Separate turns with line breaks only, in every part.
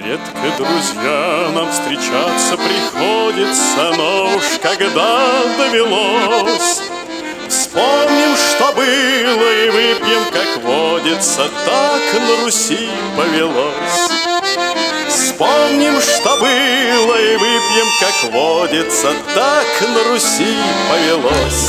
Редко, друзья, нам встречаться приходится, но уж когда довелось, вспомним, что было, и выпьем, как водится, так на Руси повелось. Вспомним, что было, и выпьем, как водится, так на Руси повелось.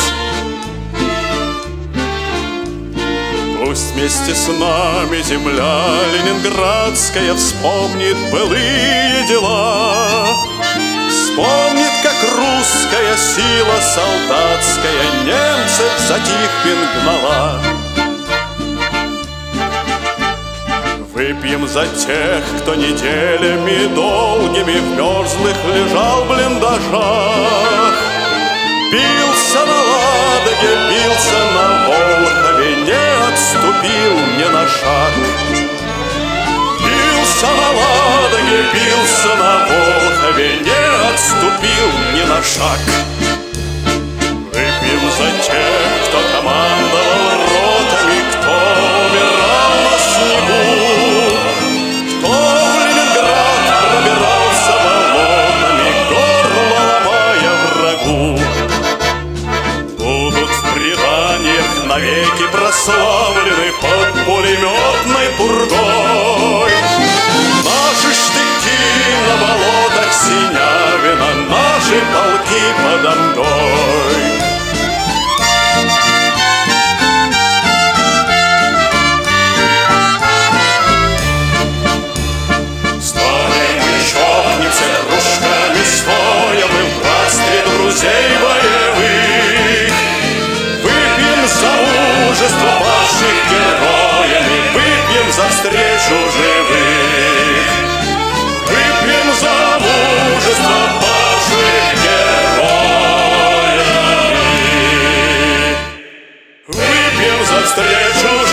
Пусть вместе с нами земля ленинградская вспомнит былые дела, вспомнит, как русская сила солдатская немцев за Тихвин гнала. Выпьем за тех, кто неделями долгими в мерзлых лежал в блиндажах, бился на Ладоге, бился на Волхове, не отступил ни на шаг. Бился на Ладоге, бился на Волхове, не отступил ни на шаг. Выпьем за тех, кто командовал ротами, кто умирал на снегу, кто в Ленинград пробирался болотами, горло ломая врагу. Будут в преданиях навеки прославлены под пулеметной пургой наши штыки на болотах Синявина, наши полки под Онгой. Станем и чокнемся кружками стоя мы в братстве друзей боевых. Выпьем за мужество павших героями, выпьем за встречу живых. Выпьем за мужество павших героями, выпьем за встречу